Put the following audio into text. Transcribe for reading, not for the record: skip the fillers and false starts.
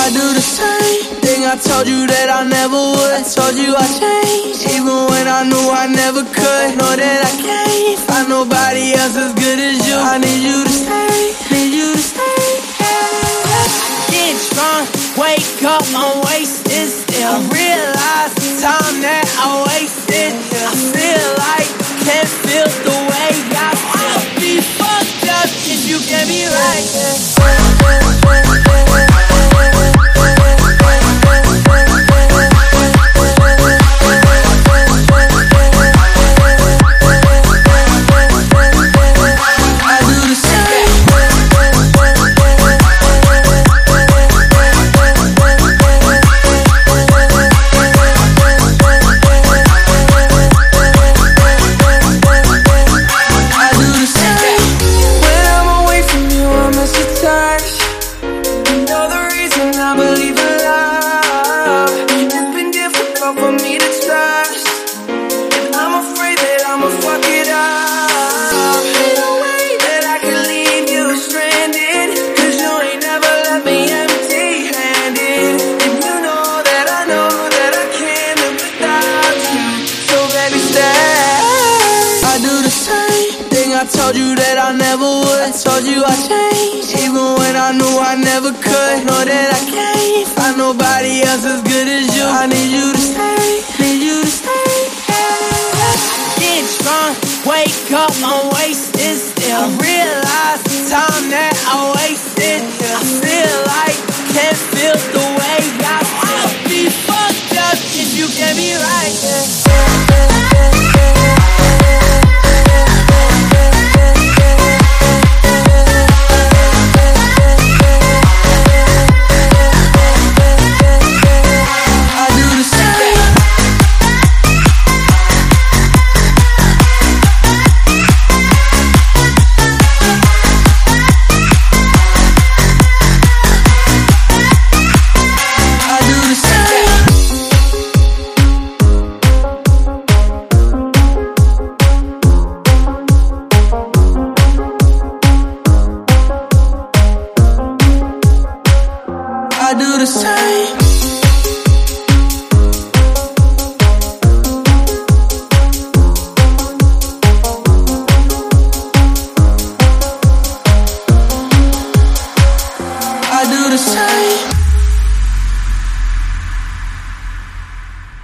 I do the same thing I told you that I never would. I told you I changed, even when I knew I never could. Know that I can't find nobody else as good as you. I need you to stay, need you to stay. Get drunk, wake up, I'm wasted still. I realize the time that I wasted. I feel like I can't feel the way I feel. I'll be fucked up if you get me right. I told you that I never would. I told you I changed, even when I knew I never could. Know that I can't